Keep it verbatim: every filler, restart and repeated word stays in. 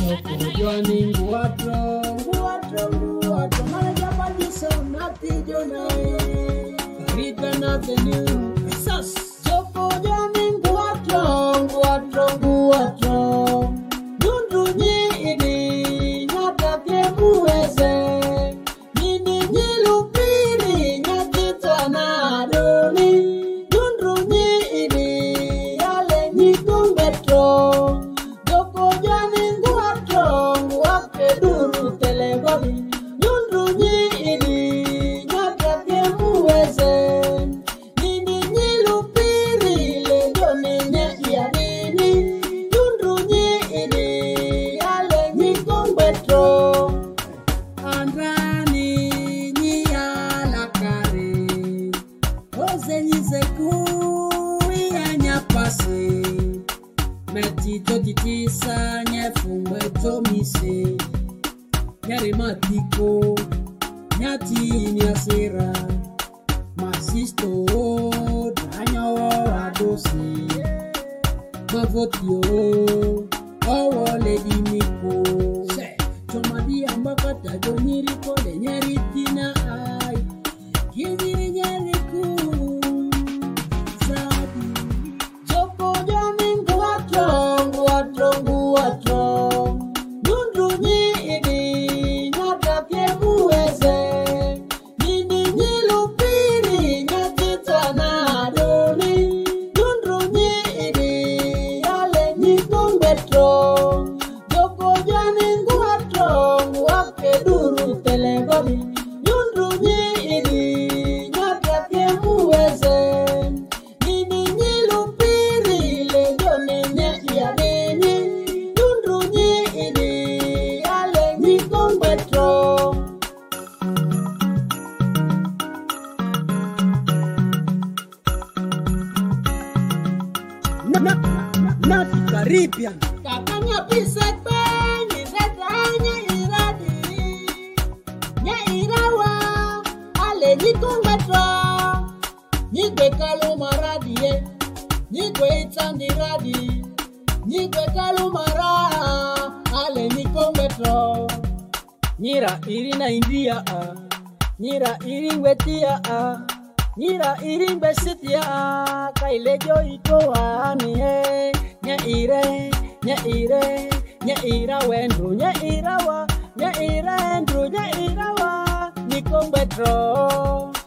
Joni nguatro, nguatro, nguatro, malajapa diso nati jonai. Rita na venue, esas. Joko joni nguatro, nguatro, nguatro. Nundunyi ini, nyata kemueze. Nini nyilupiri, nyakita na doni. Nundunyi ini, yale nyikumbetro. Joko joni nguatro, nguake duru telegoni. Nundunyi ini, nyata kemueze. Nini nyilupiri, lejoni nye iadini. Nundunyi ini, yale nyikumbetro. Andrani nyala kare, oze nyizeku ya pase, meti totitisa nyefumwe tomise, nyari matiko nyati nyasira, masisto danyo adosi, mavotio owo lady miko. Chomadi ambakata jonyiri kode nyeri tina ai kiziri nyeri ku sabi. Joko joni nguatro, nguatro, nguatro. Nundunyi ini, nyata kemueze. Nini nyilupiri, nyakita na doni. Nundunyi ini, yale nyikumbetro. Joko joni nguatro, nguake duru telegoni. Nundunyi ini, nyata kemueze. Nini nyilupiri, lejoni nye iadini. Nundunyi ini, yale nyikumbetro. Na na na di Caribbean. Kakanya pisekpe, nyiretanya iradi. Nye irawa, ale nyikumbetro. Nyigwe kalu maradi ye, nyigwe itandi radi. Nyigwe kalu mara, ale nyikumbetro. Nyira irina India ah, nyira iringwetia ah, nyira iringbesetia ah, kailejo itoa niye. Nye ire, nye ire, nye ira wendru, nye ira wa, nye ira endru, nye ira wa, nyikumbetro.